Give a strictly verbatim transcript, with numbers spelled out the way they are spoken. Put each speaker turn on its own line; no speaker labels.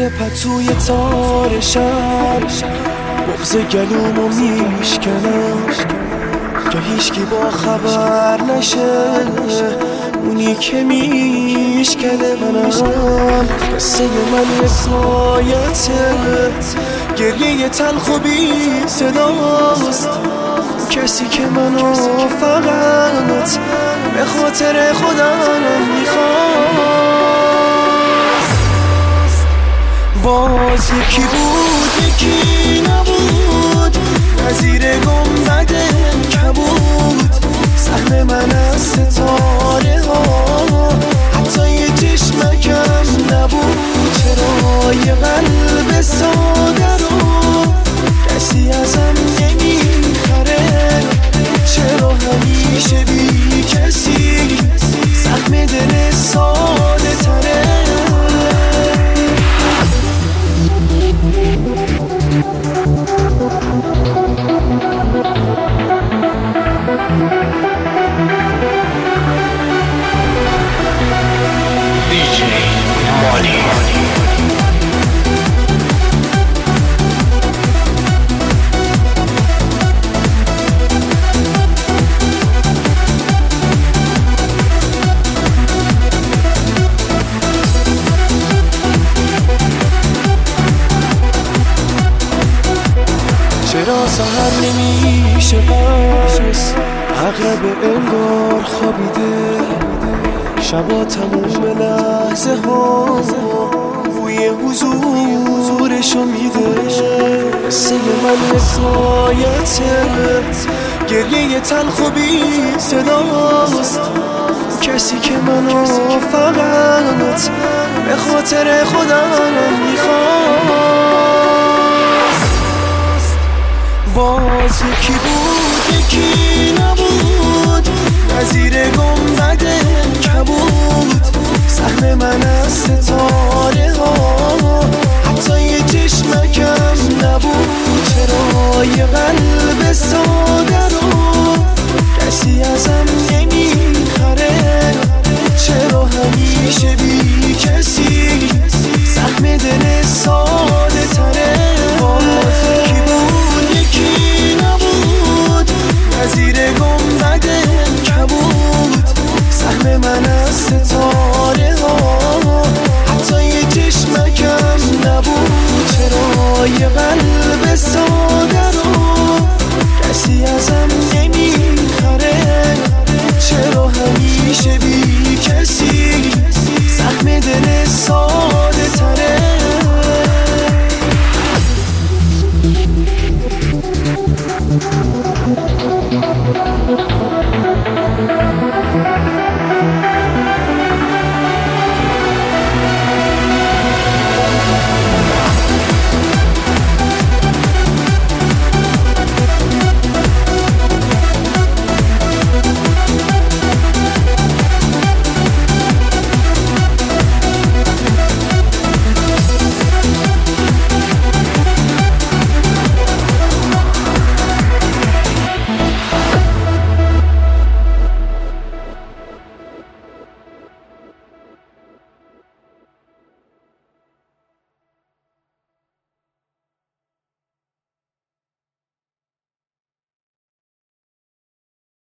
مثل پتوی تار شب بغض گلومو میشکنم که هیچکی با خبر نشه، اونی که میشکنه منم. قصه من حکایته، گریه تلخ و بی صداست، کسی که منو فقط به خاطر خودم میخواست. باز یکی بود یکی نبود، نظیر گنبد کبود، سهم من از ستاره ها حتی یه چشمکم نبود. چرا یه قلب ساده رو کسی ازم نمیخره؟ چرا همیشه بی کسی سهم دل ساده تره؟ چرا سهر نمیشه پس عقرب انگار خوابیده، شبا تموم لحظه ها بوی حضورشو میده. قصه من حکایته، گریه تلخ و بی صداست، کسی که منو فقط به خاطر خودم میخواست. باز یکی بود یکی نبود، نظیر گنبد کبود، سهم من از ستاره ها حتی یه چشمکم نبود. چرا یه قلب ساده رو کسی ازم نمیخره؟ چرا همیشه بی کسی سهم دل ساده تره؟ باز یکی بود یکی نبود، نظیر گنبد کبود، سهم من از ستاره ها حتی یه چشمکم نبود. چرا یه قلب ساده رو کسی ازم نمیخره؟ چرا همیشه بی کسی سهم دل ساده تره؟
Thank you.